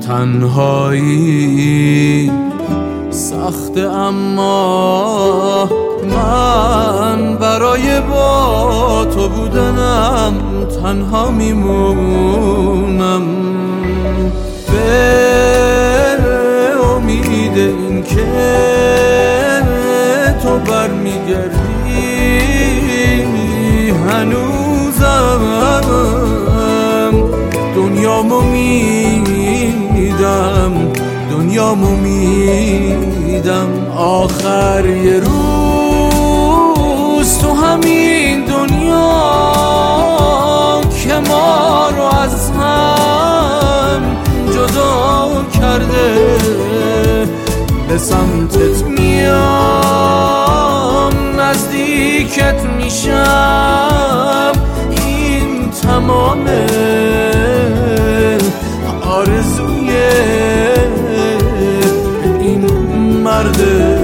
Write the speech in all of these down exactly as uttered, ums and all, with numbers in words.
تنهایی سخت، اما من برای با تو بودنم تنها میمونم. به امید این که تو برمیگردی هنوزم دنیامو میدم، دنیامو میدم. آخر یه روز تو همین دنیا که ما رو از هم جدا کرده، به سمتت میام، نزدیکت میشم. این تمامه آرزوی این مرده.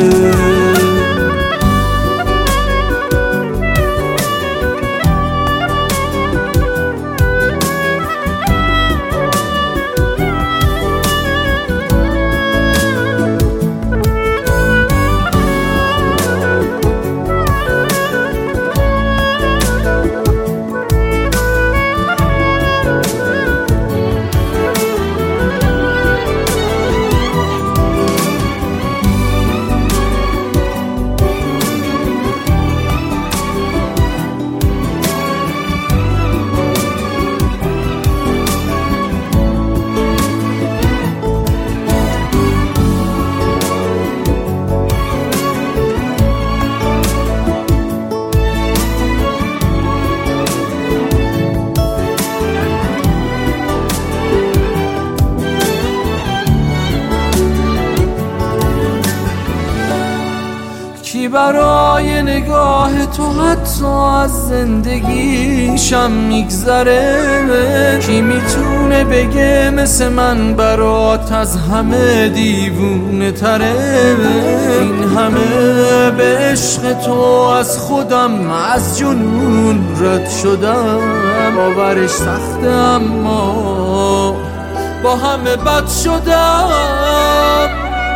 کی برای نگاه تو حتی از زندگیشم میگذره؟ کی میتونه بگه مثل من برات از همه دیوونه تره؟ این همه به عشق تو از خودم از جنون رد شدم. باورش سخته اما با همه بد شدم.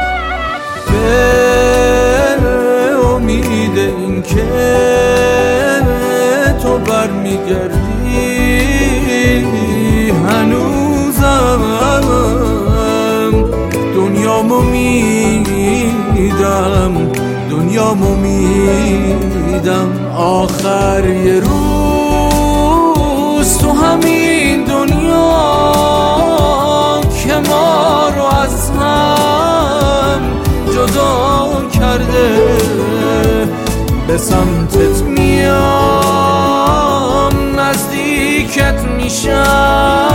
امید این که تو برمیگردی هنوزم دنیامو میدم، دنیامو میدم. آخر یه روز تو همین دنیا که ما رو از هم جدا کرده، به سمتت میام، نزدیکت میشم.